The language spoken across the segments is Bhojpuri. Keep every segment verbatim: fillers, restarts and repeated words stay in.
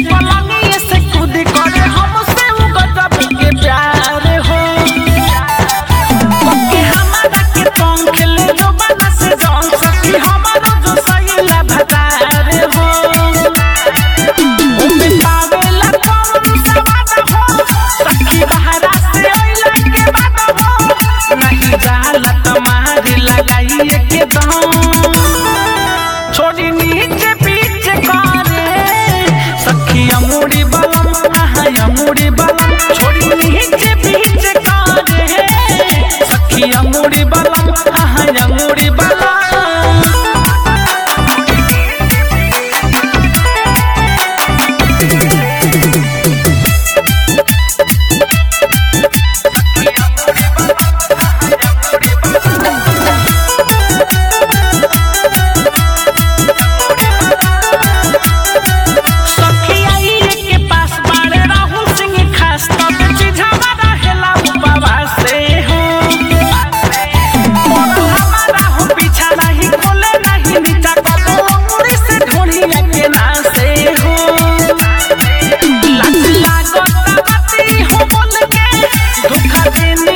पलंगी से खुद करे हमसे उ गजब के प्यार हो ओके हमारा के तंग खेले जो बना से जान सकी हमारा जो सहेला भतार हो उम्मे पावेला कौन सवाद हो सखी बहरा से आइला के बाद हो नहीं जाला तुम्हारी लगाइए के दम छोड़ी नीचे पीछे करे सखी अमूड़ी बलम आहा अमूड़ी बलम छोड़ी नीचे पीछे करे सखी अमूड़ी बलम आहा अमूड़ी बलम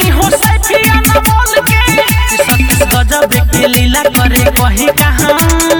गजब के लीला करे कहीं कहाँ